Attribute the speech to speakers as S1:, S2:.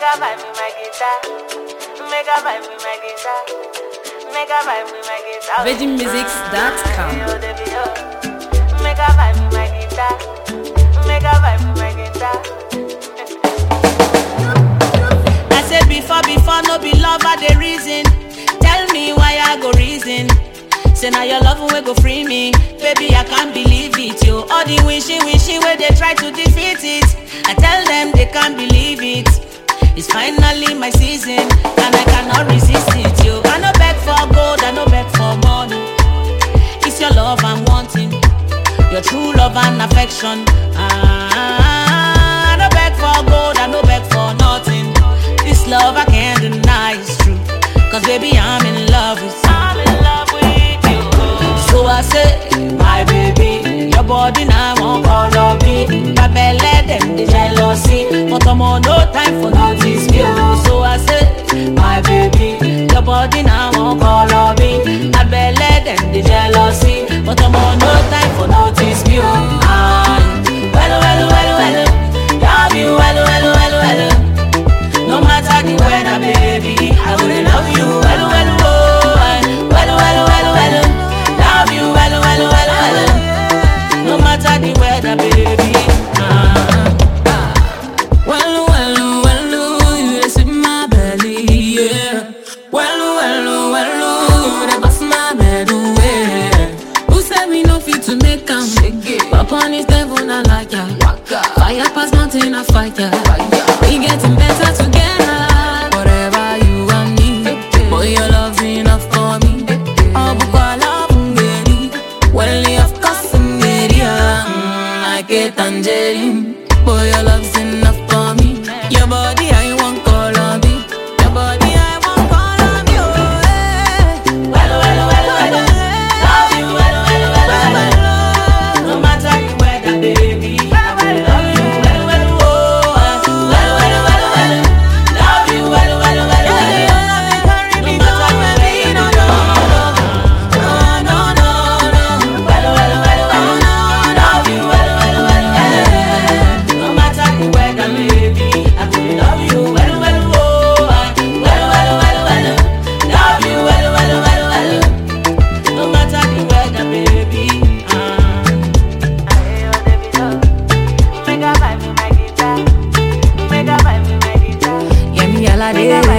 S1: Mega vibe with my guitar. Mega vibe with my guitar. Mega vibe with my guitar.
S2: VeggieMusics.com.
S1: Mega vibe with my guitar. Mega vibe with my guitar.
S3: I said before, no be love but the reason. Tell me why I go reason. Say now your love will go free me. Baby, I can't believe it, yo. All the wishing where they try to defeat it. I tell them they can't believe it. It's finally my season, and I cannot resist it, yo. I no beg for gold, I no beg for money. It's your love I'm wanting, your true love and affection. I no beg for gold, I no beg for nothing. This love I can't deny is true, cause baby I'm in love with you. So I say, my baby, your body now won't call on me. My belly them the jealousy, but I'm on no time for notice you. So I say, my baby, your body now won't call on me. My belly them the jealousy, but I'm on no time for notice you. Love you, no matter the weather, baby, I will love you, love you, no matter the weather, baby.
S4: You just in my belly, yeah. You dey bust my bed away. Who said me no fit to make 'em shake it? Upon this devil not like ya. Fire past mountain, I fight ya. We getting better together. Whatever you and me, boy, your love's enough for me. Oh, because love ngeri, well, of course ngeri. I get tangerine, boy, your love's enough for me. Your body, I won't call on me. Your body, I won't call on you.
S3: Love you, no matter the weather, baby. I will love you, love you, no matter the weather. Love you, no matter the weather, baby. I will love you, love you, no matter the weather, baby.
S1: Mega vibe with my guitar. Mega vibe with my guitar.
S3: Yeah, me all a day.